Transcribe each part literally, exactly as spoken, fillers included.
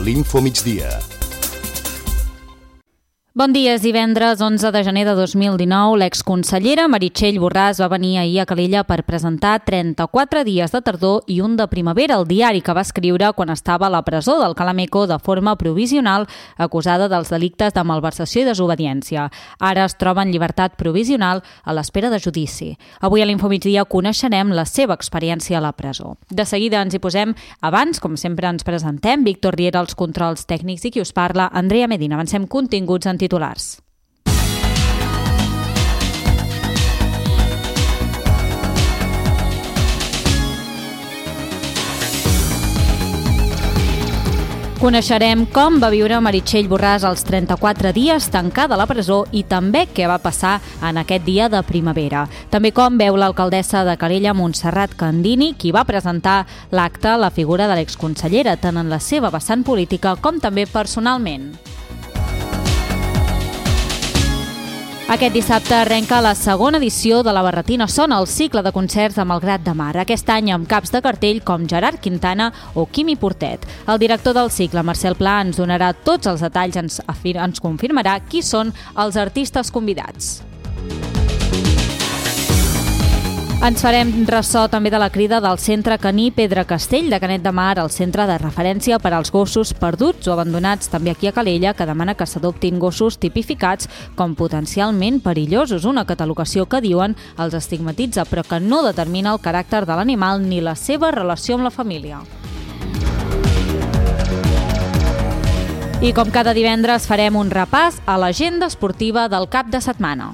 l'Info Migdia. Bon dia, és divendres onze de gener de dos mil dinou. L'exconsellera Meritxell Borràs va venir ahir a Calella per presentar trenta-quatre dies de tardor i un de primavera, el diari que va escriure quan estava a la presó del Calameco de forma provisional, acusada dels delictes de malversació i desobediència. Ara es troba en llibertat provisional a l'espera de judici. Avui a l'Info Migdia coneixerem la seva experiència a la presó. De seguida ens hi posem. Abans, com sempre, ens presentem. Víctor Riera als controls tècnics i qui us parla, Andrea Medina. Avancem continguts en titulars. Coneixerem com va viure Meritxell Borràs els trenta-quatre dies tancada a la presó i també què va passar en aquest dia de primavera. També com veu l'alcaldessa de Calella, Montserrat Candini, qui va presentar l'acte la figura de l'exconsellera, tant en la seva vessant política com també personalment. Aquest dissabte arrenca la segona edició de la Barretina Sona, el cicle de concerts a Malgrat de Mar. Aquest any amb caps de cartell com Gerard Quintana o Quimi Portet. El director del cicle, Marcel Pla, ens donarà tots els detalls, ens, ens confirmarà qui són els artistes convidats. Ens farem ressò també de la crida del Centre Caní Pedra Castell de Canet de Mar, el centre de referència per als gossos perduts o abandonats també aquí a Calella, que demana que s'adoptin gossos tipificats com potencialment perillosos. Una catalogació que diuen els estigmatitza, però que no determina el caràcter de l'animal ni la seva relació amb la família. I com cada divendres farem un repàs a l'agenda esportiva del cap de setmana.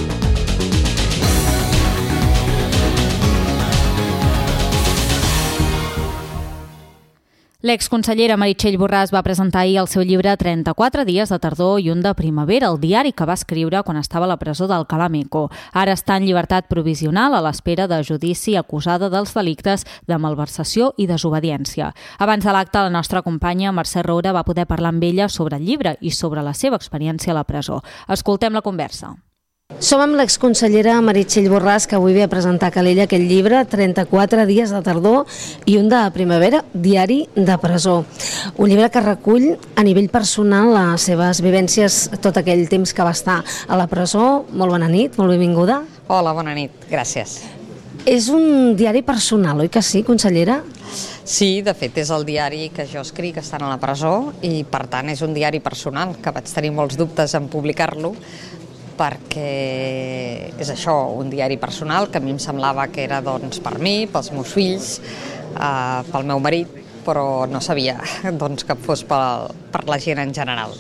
L'exconsellera Meritxell Borràs va presentar ahir el seu llibre trenta-quatre dies de tardor i un de primavera, el diari que va escriure quan estava a la presó del Calameco. Ara està en llibertat provisional a l'espera de judici, acusada dels delictes de malversació i desobediència. Abans de l'acte, la nostra companya Mercè Roura va poder parlar amb ella sobre el llibre i sobre la seva experiència a la presó. Escoltem la conversa. Som amb l'exconsellera Meritxell Borràs, que avui ve a presentar a Calella aquest llibre, trenta-quatre dies de tardor i un de primavera, diari de presó. Un llibre que recull a nivell personal les seves vivències tot aquell temps que va estar a la presó. Molt bona nit, molt benvinguda. Hola, bona nit, gràcies. És un diari personal, oi que sí, consellera? Sí, de fet és el diari que jo escric estant a la presó i per tant és un diari personal que vaig tenir molts dubtes en publicar-lo, perquè és això, un diari personal que a mi em semblava que era doncs, per mi, pels meus fills, eh, pel meu marit, però no sabia doncs, que fos pel, per la gent en general.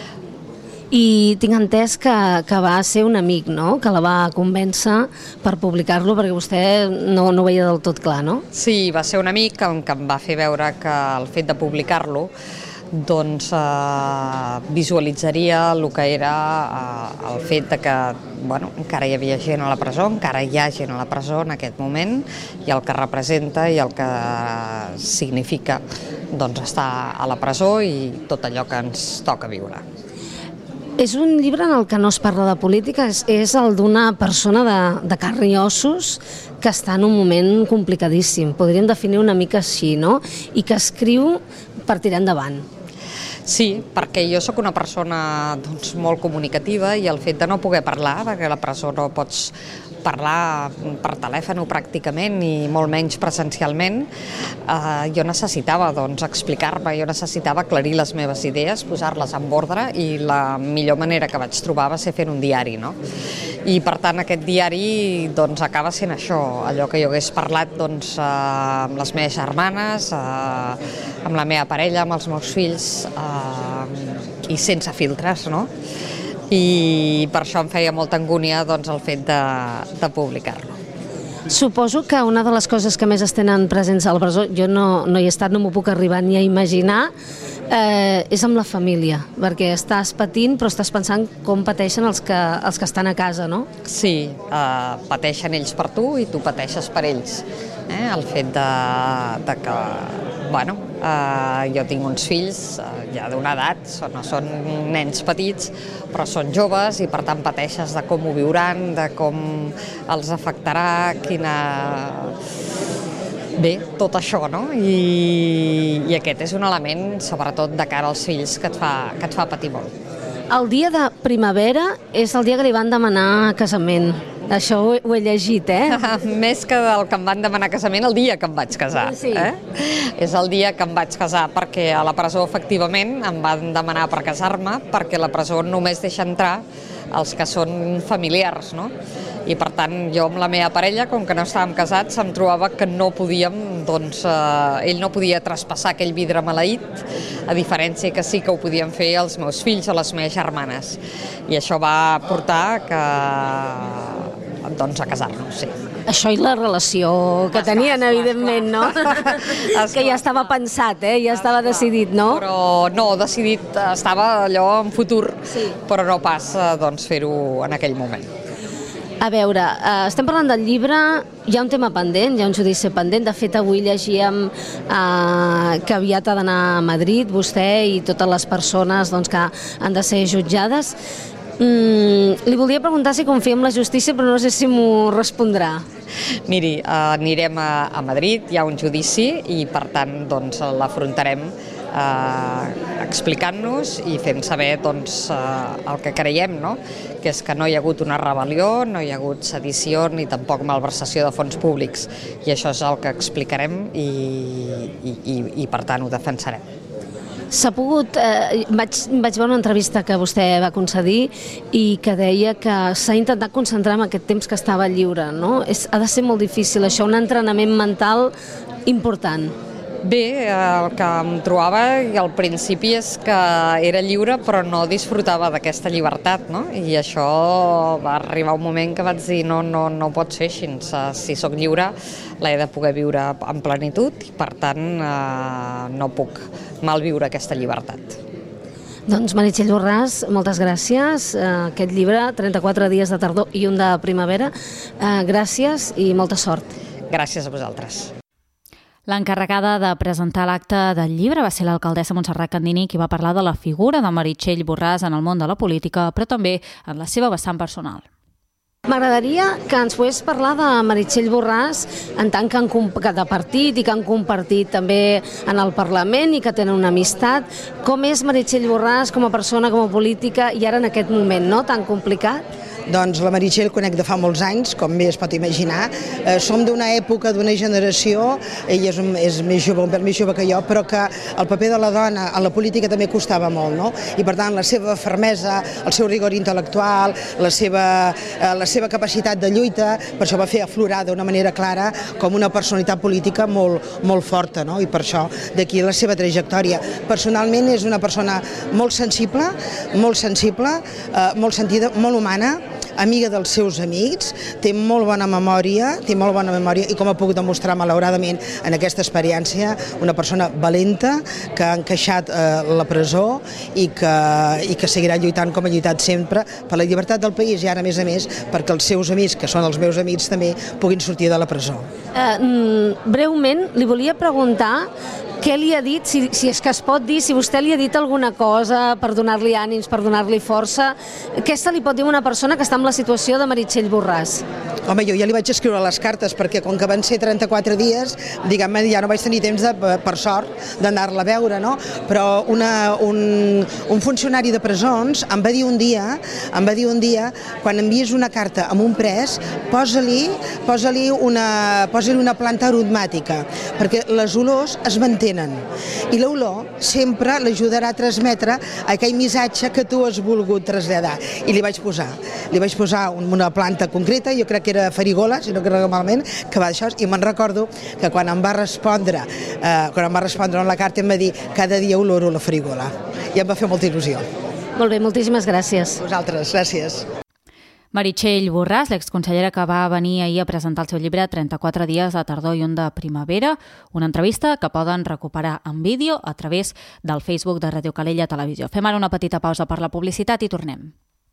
I tinc entès que, que va ser un amic, no?, que la va convèncer per publicar-lo, perquè vostè no, no ho veia del tot clar, no? Sí, va ser un amic que, que em va fer veure que el fet de publicar-lo doncs eh, visualitzaria el que era eh, el fet de que bueno, encara hi havia gent a la presó, encara hi ha gent a la presó en aquest moment, i el que representa i el que significa doncs, estar a la presó i tot allò que ens toca viure. És un llibre en el que no es parla de política, és, és el d'una persona de, de carn i ossos que està en un moment complicadíssim, podríem definir una mica així, no? I que escriu per tirar endavant. Sí, perquè jo sóc una persona doncs, molt comunicativa i el fet de no poder parlar, perquè a la presó no pots parlar per telèfon pràcticament i molt menys presencialment, eh, jo necessitava doncs, explicar-me, jo necessitava aclarir les meves idees, posar-les en ordre, i la millor manera que vaig trobar va ser fent un diari, no? I per tant aquest diari doncs, acaba sent això, allò que jo hagués parlat doncs, eh, amb les meves germanes, eh, amb la meva parella, amb els meus fills, eh, i sense filtres, no? I per això em feia molta angúnia doncs, el fet de, de publicar-lo. Suposo que una de les coses que més es tenen presents a la presó, jo no, no hi he estat, no m'ho puc arribar ni a imaginar, eh, és amb la família, perquè estàs patint però estàs pensant com pateixen els que, els que estan a casa, no? Sí, eh, pateixen ells per tu i tu pateixes per ells. Eh? El fet de, de que, bueno, eh, jo tinc uns fills eh, ja d'una edat, són, no són nens petits, però són joves i per tant pateixes de com ho viuran, de com els afectarà, quina... bé, tot això, no? I, i aquest és un element, sobretot de cara als fills, que et fa, que et fa patir molt. El dia de primavera és el dia que li van demanar casament. Això ho he, ho he llegit, eh? Més que el que em van demanar casament, el dia que em vaig casar. Sí. Eh? És el dia que em vaig casar, perquè a la presó, efectivament, em van demanar per casar-me, perquè la presó només deixa entrar els que són familiars, no? I per tant, jo amb la meva parella, com que no estàvem casats, em trobava que no podíem, doncs, eh, ell no podia traspassar aquell vidre maleït, a diferència que sí que ho podien fer els meus fills o les meves germanes. I això va portar que, doncs, a casar-nos, sí. Això i la relació que esclar, tenien, esclar, evidentment, esclar. No? Esclar, que ja estava pensat, eh? Ja estava esclar, decidit, no? Però no, decidit, estava allò en futur, sí. Però no pas, doncs, fer-ho en aquell moment. A veure, eh, estem parlant del llibre, hi ha un tema pendent, hi ha un judici pendent. De fet, avui llegíem eh, que aviat ha d'anar a Madrid, vostè i totes les persones doncs, que han de ser jutjades. Mm, li volia preguntar si confia en la justícia, però no sé si m'ho respondrà. Miri, eh, anirem a, a Madrid, hi ha un judici i per tant doncs, l'afrontarem eh, explicant-nos i fent saber doncs, eh, el que creiem, no? Que és que no hi ha hagut una rebel·lió, no hi ha hagut sedició ni tampoc malversació de fons públics i això és el que explicarem i, i, i, i per tant ho defensarem. S'ha pogut, eh, vaig, vaig veure una entrevista que vostè va concedir i que deia que s'ha intentat concentrar en aquest temps que estava lliure, no? És, ha de ser molt difícil això, un entrenament mental important. Bé, el que em trobava al principi és que era lliure però no disfrutava d'aquesta llibertat, no? I això va arribar un moment que vaig dir no, no, no pot ser així, si sóc lliure l'he de poder viure en plenitud i per tant eh, no puc malviure aquesta llibertat. Doncs Meritxell Borràs, moltes gràcies. Aquest llibre, trenta-quatre dies de tardor i un de primavera, eh, gràcies i molta sort. Gràcies a vosaltres. L'encarregada de presentar l'acte del llibre va ser l'alcaldessa Montserrat Candini, qui va parlar de la figura de Meritxell Borràs en el món de la política, però també en la seva vessant personal. M'agradaria que ens pogués parlar de Meritxell Borràs en tant que, han, que de partit i que han compartit també en el Parlament i que tenen una amistat. Com és Meritxell Borràs com a persona, com a política i ara en aquest moment, no?, tan complicat? Doncs la Meritxell conec de fa molts anys, com bé es pot imaginar. Eh, som d'una època, d'una generació, ella és, un, és més jove, un pèl més jove que jo, però que el paper de la dona en la política també costava molt, no? I per tant la seva fermesa, el seu rigor intel·lectual, la seva, eh, la seva capacitat de lluita, per això va fer aflorar d'una manera clara com una personalitat política molt, molt forta, no? I per això d'aquí la seva trajectòria. Personalment és una persona molt sensible, molt sensible, eh, molt sentida, molt humana, amiga dels seus amics, té molt bona memòria, té molt bona memòria i com ha pogut demostrar malauradament en aquesta experiència, una persona valenta que ha encaixat eh, la presó i que, i que seguirà lluitant com ha lluitat sempre per la llibertat del país i ara a més a més perquè els seus amics, que són els meus amics també, puguin sortir de la presó. Eh, breument, li volia preguntar què li ha dit, si, si és que es pot dir, si vostè li ha dit alguna cosa per donar-li ànims, per donar-li força, què se li pot dir a una persona que està en la situació de Meritxell Borràs? Home, jo ja li vaig escriure les cartes perquè com que van ser trenta-quatre dies, diguem-ne, ja no vaig tenir temps, de, per sort, d'anar-la a veure, no? Però una, un, un funcionari de presons em va dir un dia, em va dir un dia, quan envies una carta amb un pres, posa-li posa-li una, posa-li una planta aromàtica, perquè les olors es mantenen. I l'olor sempre l'ajudarà a transmetre aquell missatge que tu has volgut traslladar. I li vaig posar, li vaig posar una planta concreta, jo crec que era farigola, si no crec malament, que va d'això, i me'n recordo que quan em va respondre, eh, quan em va respondre en la carta em va dir cada dia oloro la farigola. I em va fer molta il·lusió. Molt bé, moltíssimes gràcies. Vosaltres, gràcies. Meritxell Borràs, l'exconsellera que va venir ahir a presentar el seu llibre trenta-quatre dies de tardor i un de primavera, una entrevista que poden recuperar en vídeo a través del Facebook de Ràdio Calella Televisió. Fem ara una petita pausa per la publicitat i tornem.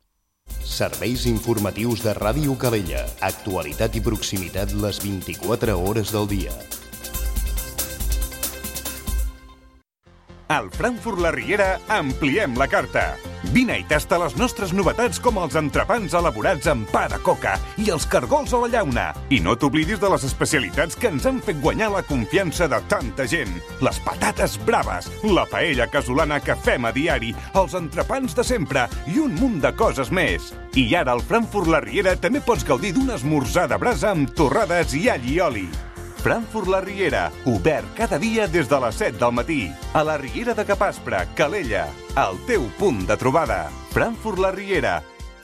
Serveis informatius de Ràdio Calella. Actualitat i proximitat les vint-i-quatre hores del dia. Al Frankfurt La Riera ampliem la carta. Vine i tasta les nostres novetats com els entrepans elaborats amb pa de coca i els cargols a la llauna. I no t'oblidis de les especialitats que ens han fet guanyar la confiança de tanta gent. Les patates braves, la paella casolana que fem a diari, els entrepans de sempre i un munt de coses més. I ara al Frankfurt La Riera també pots gaudir d'un esmorzar de brasa amb torrades i all i oli. Frankfurt La Riera, obert cada dia des de les set del matí. A la Riera de Capaspre, Calella, el teu punt de trobada. Frankfurt La Riera.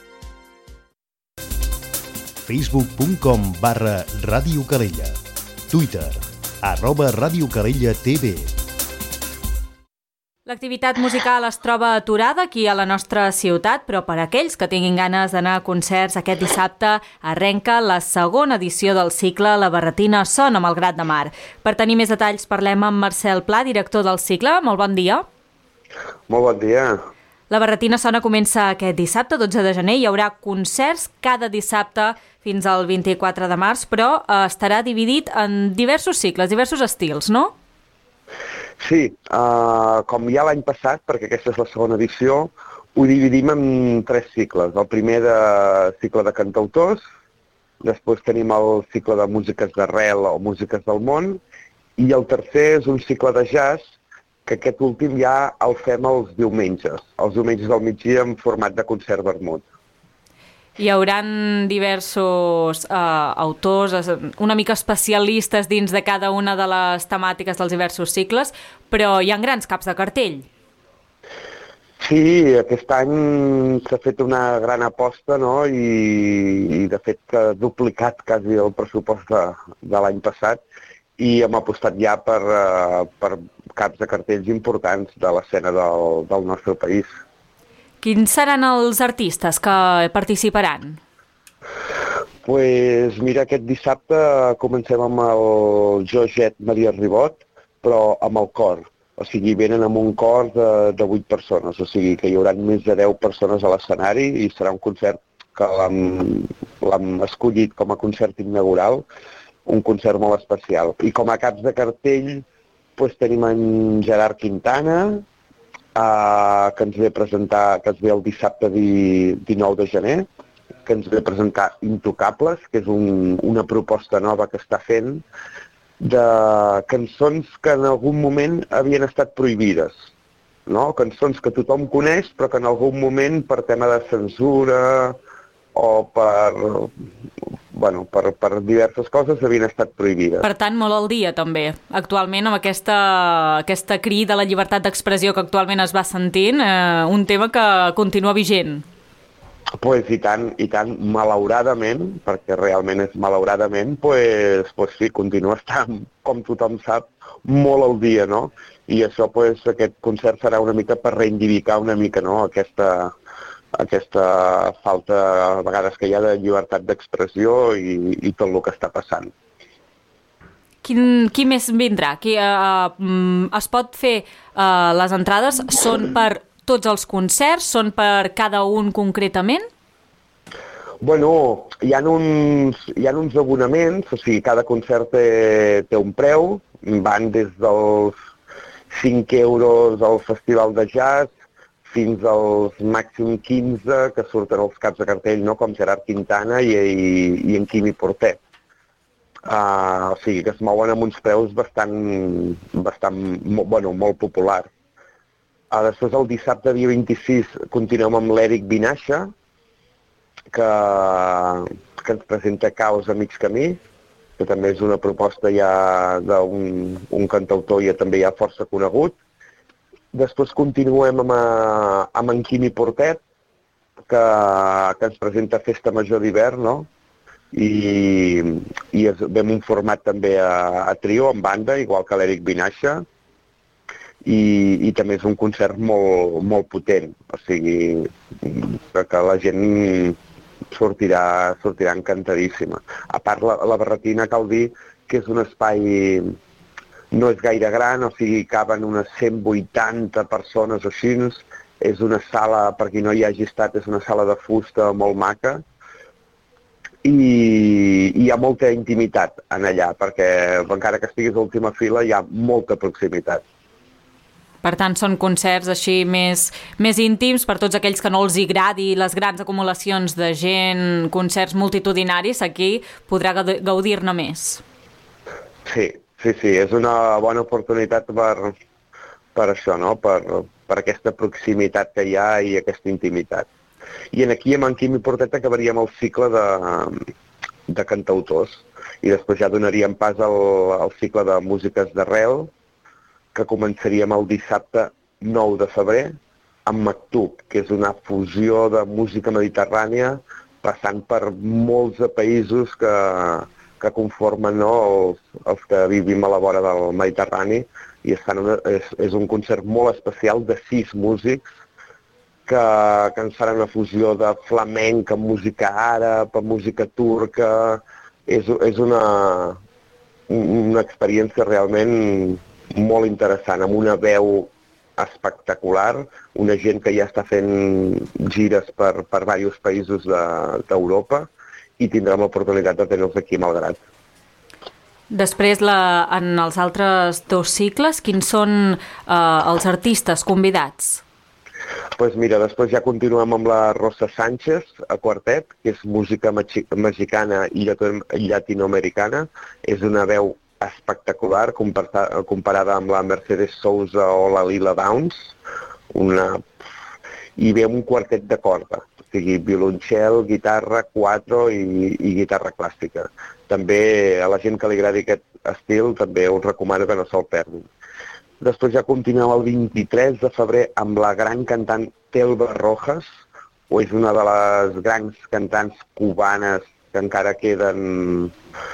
facebook punt com barra Ràdio Calella. Twitter, arroba Ràdio Calella T V. L'activitat musical es troba aturada aquí a la nostra ciutat, però per a aquells que tinguin ganes d'anar a concerts aquest dissabte arrenca la segona edició del cicle La Barretina sona Malgrat de Mar. Per tenir més detalls parlem amb Marcel Pla, director del cicle. Molt bon dia. Molt bon dia. La Barretina sona comença aquest dissabte, dotze de gener. Hi haurà concerts cada dissabte fins al vint-i-quatre de març, però estarà dividit en diversos cicles, diversos estils, no? Sí, uh, com ja l'any passat, perquè aquesta és la segona edició, ho dividim en tres cicles. El primer de cicle de cantautors, després tenim el cicle de músiques d'arrel o músiques del món, i el tercer és un cicle de jazz, que aquest últim ja el fem els diumenges, els diumenges del migdia en format de concert vermut. Hi haurà diversos eh, autors, una mica especialistes dins de cada una de les temàtiques dels diversos cicles, però hi ha grans caps de cartell. Sí, aquest any s'ha fet una gran aposta, no? I, i de fet s'ha duplicat quasi el pressupost de, de l'any passat i hem apostat ja per, uh, per caps de cartells importants de l'escena del, del nostre país. Quins seran els artistes que participaran? Pues mira, aquest dissabte comencem amb el Joget Maria Ribot, però amb el cor. O sigui, venen amb un cor de, de vuit persones, o sigui que hi haurà més de deu persones a l'escenari i serà un concert que l'hem escollit com a concert inaugural, un concert molt especial. I com a caps de cartell pues, tenim en Gerard Quintana, Uh, que ens ve a presentar, que es ve el dissabte dinou de gener, que ens ve a presentar Intocables, que és un, una proposta nova que està fent de cançons que en algun moment havien estat prohibides, no? Cançons que tothom coneix, però que en algun moment per tema de censura o per, bueno, per, per diverses coses havien estat prohibides. Per tant, molt al dia també. Actualment, amb aquesta, aquesta crida a la llibertat d'expressió que actualment es va sentint, eh, un tema que continua vigent. Pues i tant, i tant, malauradament, perquè realment és malauradament, pues, pues sí, continua estant, com tothom sap, molt al dia, no? I això, pues, aquest concert serà una mica per reivindicar una mica, no?, aquesta... aquesta falta a vegades que hi ha de llibertat d'expressió i, i tot el que està passant. Quin, qui més vindrà? Qui, uh, es pot fer uh, les entrades? Són per tots els concerts? Són per cada un concretament? Bueno, hi ha uns, hi ha uns abonaments, o sigui, cada concert té, té un preu, van des dels cinc euros al Festival de Jazz, fins als màxim quinze que surten els caps de cartell, no? Com Gerard Quintana i, i, i en Quimi Portet. Uh, o sigui que es mouen amb uns preus bastant, bastant bueno, molt populars. Uh, després el dissabte, dia vint-i-sis, continuem amb l'Eric Vinaixa, que, que ens presenta Caos a mig camí, que també és una proposta ja d'un un cantautor ja també ja força conegut. Després continuem amb, amb en Quimi Portet, que, que ens presenta Festa Major d'hivern, no? I, i es, vam un format també a, a trio, en banda, igual que l'Eric Vinaixa, i, i també és un concert molt, molt potent, o sigui, que la gent sortirà, sortirà encantadíssima. A part, la, la Barretina cal dir que és un espai... No és gaire gran, o sigui, caben unes cent vuitanta persones o així. És una sala, per qui no hi hagi estat, és una sala de fusta molt maca. I hi ha molta intimitat en allà, perquè encara que estiguis a l'última fila hi ha molta proximitat. Per tant, són concerts així més, més íntims per tots aquells que no els agradi les grans acumulacions de gent, concerts multitudinaris, aquí podrà gaudir-ne més. Sí, sí, sí, és una bona oportunitat per, per això, no? per, per aquesta proximitat que hi ha i aquesta intimitat. I aquí amb en Quim i Portet acabaríem el cicle de, de cantautors i després ja donaríem pas al, al cicle de músiques d'arrel, que començaríem el dissabte nou de febrer amb Maktub, que és una fusió de música mediterrània passant per molts de països que, que conformen, no, els, els que vivim a la vora del Mediterrani, i es fan una, és, és un concert molt especial de sis músics que, que ens faran una fusió de flamenc amb música àrab, amb música turca. És, és una, una experiència realment molt interessant, amb una veu espectacular, una gent que ja està fent gires per, per diversos països d'Europa de, i tindrem l'oportunitat de tenir-los aquí a Malgrat. Després, la, en els altres dos cicles, quins són eh, els artistes convidats? Pues mira, després ja continuem amb la Rosa Sánchez, a quartet, que és música mexicana i llatinoamericana. És una veu espectacular comparada amb la Mercedes Sousa o la Lila Downs. Una... I ve un quartet de corda, o sigui, violoncel, guitarra, quattro i, i guitarra clàssica. També a la gent que li agradi aquest estil també us recomano que no se'l perdin. Després ja continuem el vint-i-tres de febrer amb la gran cantant Telva Rojas, o és una de les grans cantants cubanes que encara queden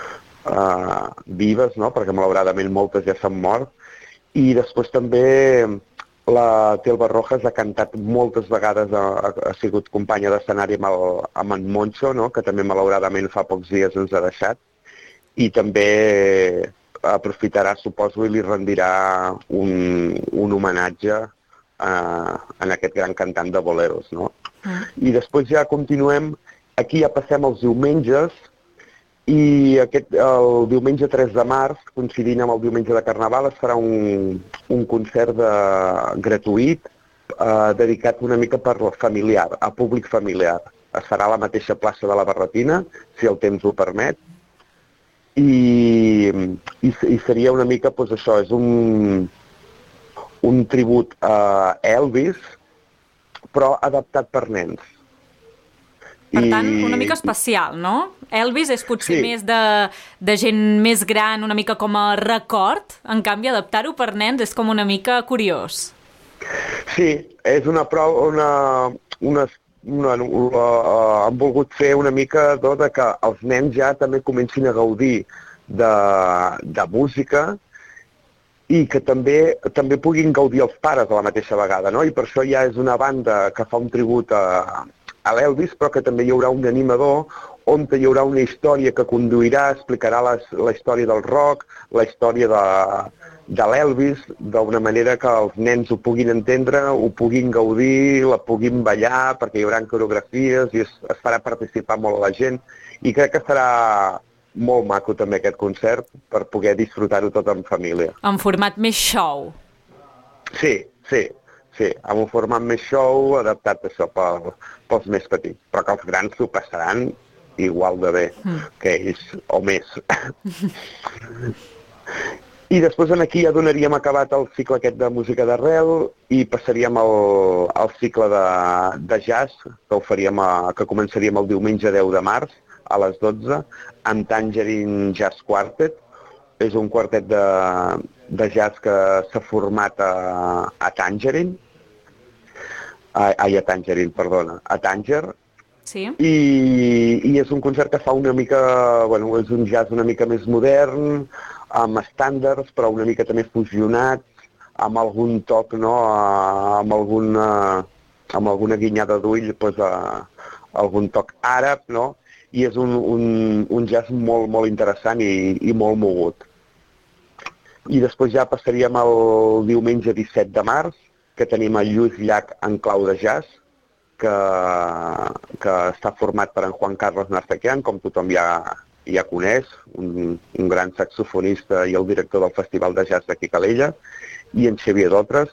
uh, vives, no? Perquè malauradament moltes ja s'han mort. I després també la Telva Rojas ha cantat moltes vegades, ha, ha sigut companya d'escenari amb, el, amb en Moncho, no? Que també malauradament fa pocs dies ens ha deixat. I també aprofitarà, suposo, i li rendirà un, un homenatge uh, en aquest gran cantant de boleros, no? Mm. I després ja continuem, aquí ja passem els diumenges, i aquest, el diumenge tres de març, coincidint amb el diumenge de Carnaval, es farà un, un concert de, gratuït uh, dedicat una mica per familiar, a públic familiar. Es farà a la mateixa plaça de la Barretina, si el temps ho permet, I, i, i seria una mica, doncs això, és un, un tribut a Elvis, però adaptat per nens. Per I... tant, una mica especial, no? Elvis és potser sí. més de, de gent més gran, una mica com a record, en canvi adaptar-ho per nens és com una mica curiós. Sí, és una prova, una... una Una, una, uh, han volgut fer una mica no, de que els nens ja també comencin a gaudir de, de música i que també també puguin gaudir els pares a la mateixa vegada, no? I per això ja és una banda que fa un tribut a, a l'Elvis, però que també hi haurà un animador on hi haurà una història que conduirà, explicarà les, la història del rock, la història de, de l'Elvis, d'una manera que els nens ho puguin entendre, ho puguin gaudir, la puguin ballar, perquè hi haurà coreografies i es, es farà participar molt la gent. I crec que serà molt maco també aquest concert per poder disfrutar-ho tot en família. En format més show. Sí, sí, sí, amb un format més show adaptat a això per, pels més petits, però que els grans s'ho passaran igual de bé mm. que ells, o més. I després aquí ja donaríem acabat el cicle aquest de música d'arrel i passaríem al, al cicle de, de jazz, que, ho faríem a, que començaríem el diumenge deu de març a les dotze, amb Tangerine Jazz Quartet. És un quartet de, de jazz que s'ha format a, a Tangerine, ai, a Tangerine, perdona, a Tanger. Sí. I, I és un concert que fa una mica, bueno, és un jazz una mica més modern, amb estàndards, però una mica també fusionat, amb algun toc, no?, amb alguna, amb alguna guinyada d'ull, doncs, a, algun toc àrab, no?, i és un, un, un jazz molt, molt interessant i, i molt mogut. I després ja passaríem al diumenge disset de març, que tenim el Lluís Llach en clau de jazz, que, que està format per en Juan Carlos Narcequian, com tothom ja, ja coneix, un, un gran saxofonista i el director del Festival de Jazz d'aquí Calella, i en Xavier Dotres,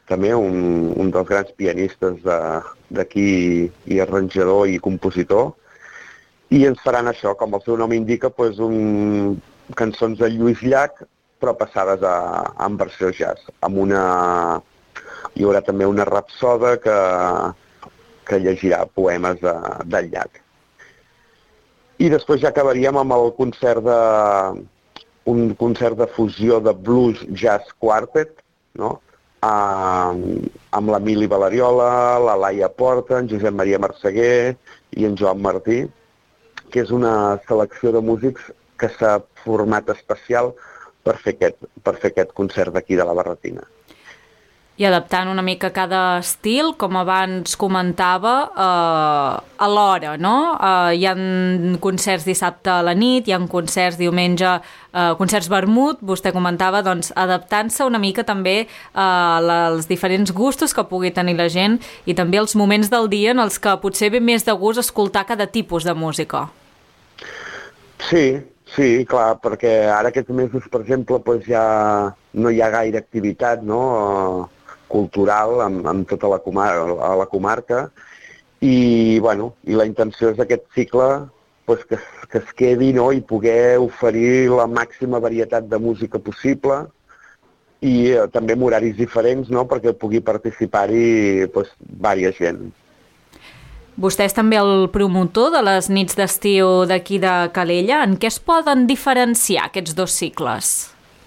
també un, un dels grans pianistes d'aquí i arranjador i compositor, i ens faran això, com el seu nom indica, doncs un, cançons de Lluís Llach, però passades a, en versió jazz. Amb una, hi haurà també una rapsoda que, que llegirà poemes de, del Llach. I després ja acabaríem amb el concert de, un concert de fusió de blues jazz quartet, no? amb, amb l'Emili Valeriola, la Laia Porta, en Josep Maria Marseguer i en Joan Martí, que és una selecció de músics que s'ha format especial per fer aquest, per fer aquest concert d'aquí de la Barretina. I adaptant una mica cada estil, com abans comentava, eh, a l'hora, no? Eh, hi ha concerts dissabte a la nit, hi ha concerts diumenge, eh, concerts vermut, vostè comentava, doncs, adaptant-se una mica també a els diferents gustos que pugui tenir la gent i també els moments del dia en els que potser ve més de gust escoltar cada tipus de música. Sí, sí, clar, perquè ara aquests mesos, per exemple, doncs ja no hi ha gaire activitat, no?, cultural amb, amb tota la, comar a la comarca i, bueno, i la intenció és aquest cicle pues, que, que es quedi, no?, i poder oferir la màxima varietat de música possible i eh, també amb horaris diferents, no?, perquè pugui participar-hi pues, vària gent. Vostè és també el promotor de les nits d'estiu d'aquí de Calella. En què es poden diferenciar aquests dos cicles?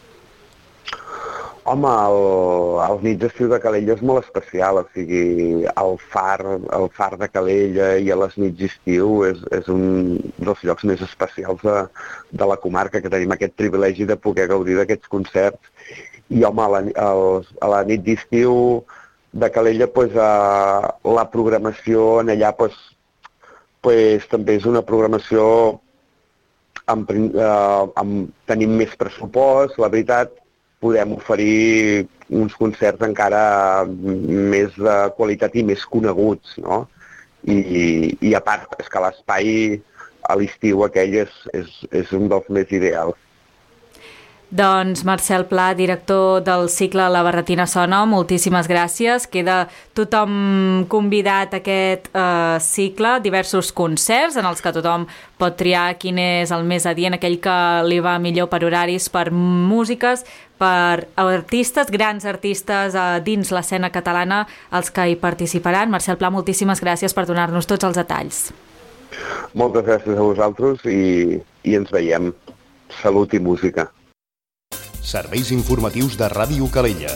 Home, el, el nits d'estiu de Calella és molt especial, o sigui, el far, el far de Calella i a les nits d'estiu és, és un dels llocs més especials de, de la comarca, que tenim aquest privilegi de poder gaudir d'aquests concerts. I, home, a la, el, a la nit d'estiu de Calella, pues, a, la programació en allà pues, pues, també és una programació amb, eh, amb, tenim més pressupost, la veritat, podem oferir uns concerts encara més de qualitat i més coneguts, no? I, i a part, és que l'espai a l'estiu aquell és, és, és un dels més ideals. Doncs Marcel Pla, director del cicle La Barretina Sona, moltíssimes gràcies. Queda tothom convidat a aquest eh, cicle, diversos concerts en els que tothom pot triar quin és el més adient, aquell que li va millor per horaris, per músiques, per artistes, grans artistes eh, dins l'escena catalana, els que hi participaran. Marcel Pla, moltíssimes gràcies per donar-nos tots els detalls. Moltes gràcies a vosaltres i, i ens veiem. Salut i música. Serveis informatius de Ràdio Calella.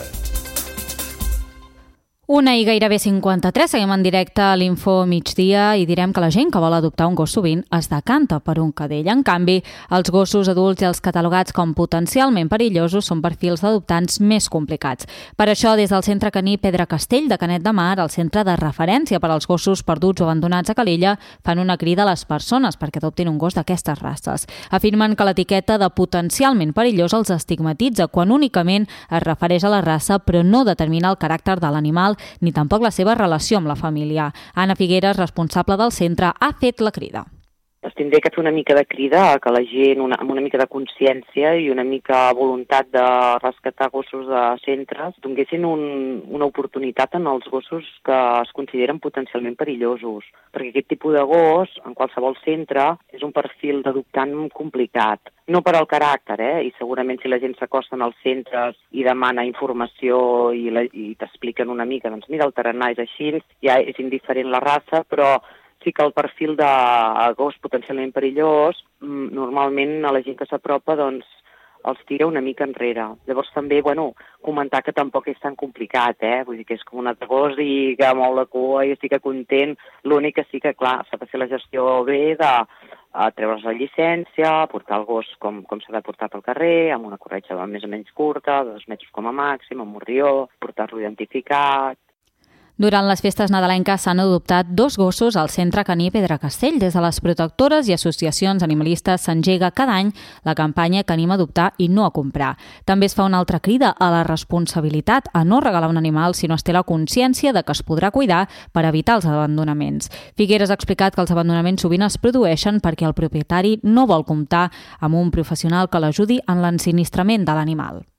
Una i gairebé cinquanta-tres, seguim en directe a l'Info Migdia i direm que la gent que vol adoptar un gos sovint es decanta per un cadell. En canvi, els gossos adults i els catalogats com potencialment perillosos són perfils d'adoptants més complicats. Per això, des del Centre Caní Pedra Castell de Canet de Mar, el centre de referència per als gossos perduts o abandonats a Calella, fan una crida a les persones perquè adoptin un gos d'aquestes races. Afirmen que l'etiqueta de potencialment perillós els estigmatitza quan únicament es refereix a la raça però no determina el caràcter de l'animal ni tampoc la seva relació amb la família. Anna Figueres, responsable del centre, ha fet la crida. Es tindria que fer una mica de crida a que la gent, una, amb una mica de consciència i una mica voluntat de rescatar gossos de centres, donguessin un, una oportunitat en els gossos que es consideren potencialment perillosos. Perquè aquest tipus de gos, en qualsevol centre, és un perfil d'adoptant complicat. No per al caràcter, eh? I segurament si la gent s'acosta als centres i demana informació i, la, i t'expliquen una mica, doncs mira, el tarannà és així, ja és indiferent la raça, però sí que el perfil de gos potencialment perillós, normalment a la gent que s'apropa doncs, els tira una mica enrere. Llavors també, bueno, comentar que tampoc és tan complicat, eh? Vull dir que és com un altre gos i que mou la cua i estic content. L'únic que sí que, clar, s'ha de fer la gestió bé de a treure's la llicència, portar el gos com, com s'ha de portar pel carrer, amb una corretja més o menys curta, dos metres com a màxim, amb morrió, portar-lo identificat. Durant les festes nadalenques s'han adoptat dos gossos al Centre Caní Pedra Castell. Des de les protectores i associacions animalistes s'engega cada any la campanya que anima a adoptar i no a comprar. També es fa una altra crida a la responsabilitat, a no regalar un animal si no es té la consciència de que es podrà cuidar per evitar els abandonaments. Figueres ha explicat que els abandonaments sovint es produeixen perquè el propietari no vol comptar amb un professional que l'ajudi en l'ensinistrament de l'animal.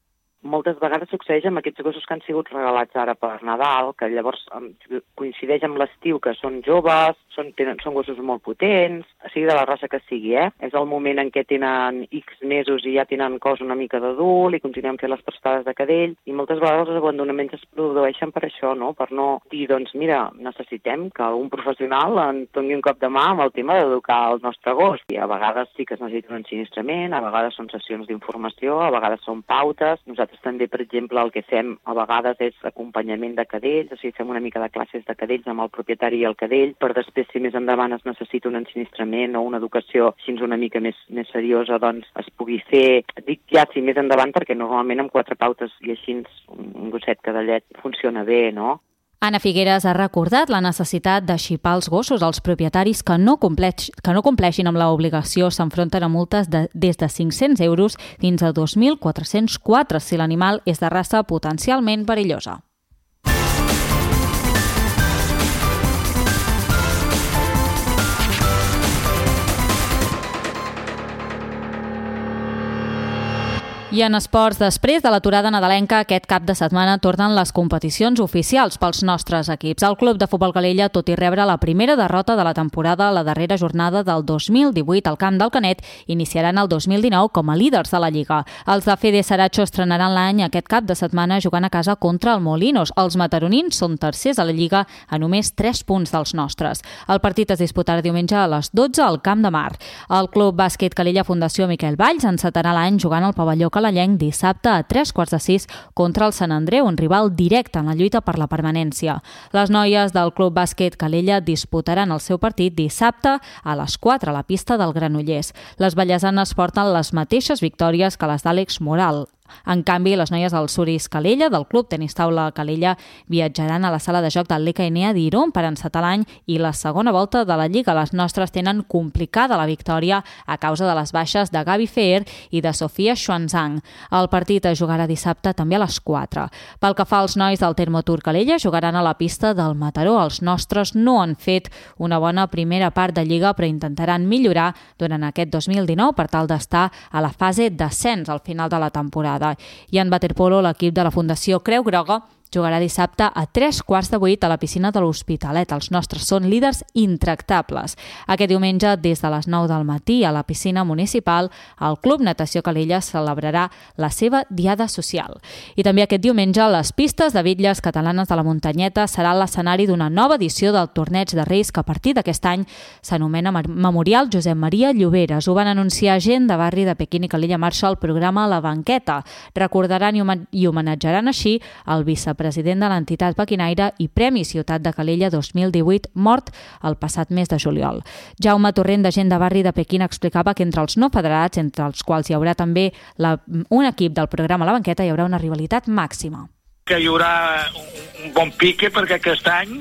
moltes vegades succeeix amb aquests gossos que han sigut regalats ara per Nadal, que llavors coincideix amb l'estiu, que són joves, són, tenen, són gossos molt potents, sigui de la raça que sigui, eh? És el moment en què tenen X mesos i ja tenen cos una mica d'adult i continuen fent les prestades de cadell, i moltes vegades els abandonaments es produeixen per això, no? Per no dir, doncs, mira, necessitem que un professional en doni un cop de mà amb el tema d'educar el nostre gos. I a vegades sí que es necessita un ensinistrament, a vegades són sessions d'informació, a vegades són pautes. Nosaltres també, per exemple, el que fem a vegades és acompanyament de cadells, o sigui, fem una mica de classes de cadells amb el propietari i el cadell, per després, si més endavant es necessita un ensinistrament o una educació així una mica més, més seriosa, doncs es pugui fer, dic ja si més endavant, perquè normalment amb quatre pautes i així un gosset cadellet funciona bé, no? Anna Figueres ha recordat la necessitat de xipar els gossos. Els propietaris que no, compleix, que no compleixin amb l'obligació s'enfronten a multes de, des de cinc-cents euros fins a dos mil quatre-cents quatre si l'animal és de raça potencialment perillosa. I en esports, després de l'aturada nadalenca, aquest cap de setmana tornen les competicions oficials pels nostres equips. El Club de Futbol Calella, tot i rebre la primera derrota de la temporada a la darrera jornada del dos mil divuit al camp del Canet, iniciaran el dos mil dinou com a líders de la Lliga. Els de Fede Saracho estrenaran l'any aquest cap de setmana jugant a casa contra el Molinos. Els mataronins són tercers a la Lliga a només tres punts dels nostres. El partit es disputarà diumenge a les dotze al Camp de Mar. El Club Bàsquet Calella Fundació Miquel Valls encetarà l'any jugant al pavelló Calellenc dissabte a tres quarts de sis contra el Sant Andreu, un rival directe en la lluita per la permanència. Les noies del Club Bàsquet Calella disputaran el seu partit dissabte a les quatre a la pista del Granollers. Les vallesanes porten les mateixes victòries que les d'Àlex Moral. En canvi, les noies del Suris Calella, del Club Tenis Taula Calella, viatjaran a la sala de joc del l'E K N A d'Irún per encetar l'any i la segona volta de la Lliga. Les nostres tenen complicada la victòria a causa de les baixes de Gavi Feer i de Sofia Xuanzang. El partit es jugarà dissabte també a les quatre. Pel que fa als nois del Termotur Calella, jugaran a la pista del Mataró. Els nostres no han fet una bona primera part de Lliga, però intentaran millorar durant aquest dos mil dinou per tal d'estar a la fase d'ascens al final de la temporada. I en waterpolo, l'equip de la Fundació Creu Groga jugarà dissabte a tres quarts de vuit a la piscina de l'Hospitalet. Els nostres són líders intractables. Aquest diumenge, des de les nou del matí a la piscina municipal, el Club Natació Calella celebrarà la seva diada social. I també aquest diumenge, les pistes de bitlles catalanes de la Muntanyeta serà l'escenari d'una nova edició del Torneig de Reis que a partir d'aquest any s'anomena Memorial Josep Maria Lloberes. Ho van anunciar gent de barri de Pequín i Calella Marxa al programa La Banqueta. Recordaran i homenatjaran així el vicepresident president de l'entitat pequinaire i Premi Ciutat de Calella dos mil divuit, mort el passat mes de juliol. Jaume Torrent, de gent de barri de Pequín, explicava que entre els no federats, entre els quals hi haurà també la, un equip del programa La Banqueta, hi haurà una rivalitat màxima. Que hi haurà un bon pique perquè aquest any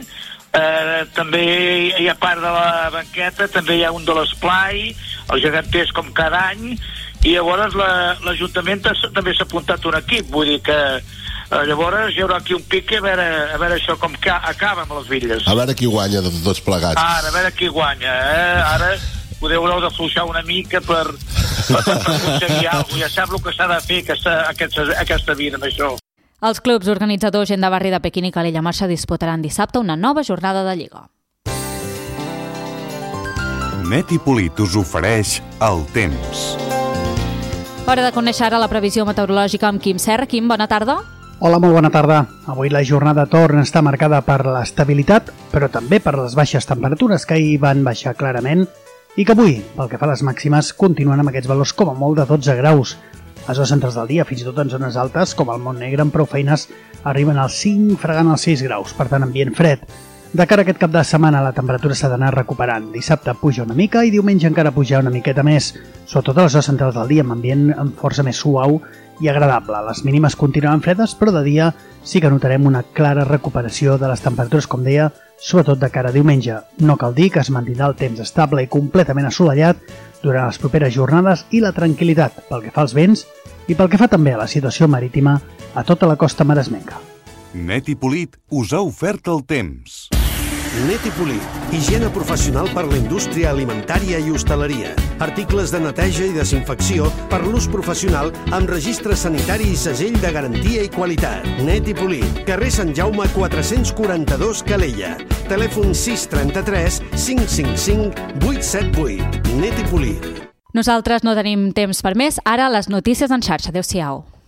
eh, també hi ha part de la banqueta, també hi ha un de l'esplai, el geganters com cada any, i llavors l'Ajuntament també s'ha apuntat un equip, vull dir que llavors hi haurà aquí un pique a veure, a veure això com ca, acaba amb les bitlles. A veure qui guanya de tots plegats. Ara, a veure qui guanya. Eh? Ara podeu haureu d'afluixar una mica per, per, per aconseguir alguna cosa. Ja sap el que s'ha de fer aquesta, aquesta, aquesta vida amb això. Els clubs organitzadors gent de barri de Pequín i Calella Marxa disputaran dissabte una nova jornada de Lliga. Net i Polit us ofereix el temps. Hora de conèixer ara la previsió meteorològica amb Quim Serra. Quim, bona tarda. Hola, molt bona tarda. Avui la jornada torna a estar marcada per l'estabilitat, però també per les baixes temperatures que hi van baixar clarament i que avui, pel que fa a les màximes, continuen amb aquests valors com a molt de dotze graus. A zones centrals del dia, fins i tot en zones altes, com el Montnegre, amb prou feines, arriben als cinc, fregant els sis graus, per tant, ambient fred. De cara a aquest cap de setmana, la temperatura s'ha d'anar recuperant. Dissabte puja una mica i diumenge encara puja una miqueta més, sobretot a les zones centrals del dia, amb ambient amb força més suau i agradable. Les mínimes continuen fredes, però de dia sí que notarem una clara recuperació de les temperatures, com deia, sobretot de cara a diumenge. No cal dir que es mantindrà el temps estable i completament assolellat durant les properes jornades i la tranquil·litat pel que fa als vents i pel que fa també a la situació marítima a tota la costa maresmenca. Net i Polit us ha ofert el temps. Net i Polir, higiene professional per la indústria alimentària i hostaleria. Articles de neteja i desinfecció per l'ús professional amb registre sanitari i segell de garantia i qualitat. Net i Polir, carrer Sant Jaume quatre-cents quaranta-dos, Calella. Telèfon sis trenta-tres cinc cinc cinc vuit set vuit. Net i Polir. Nosaltres no tenim temps per més. Ara les notícies en xarxa. Adéu-siau.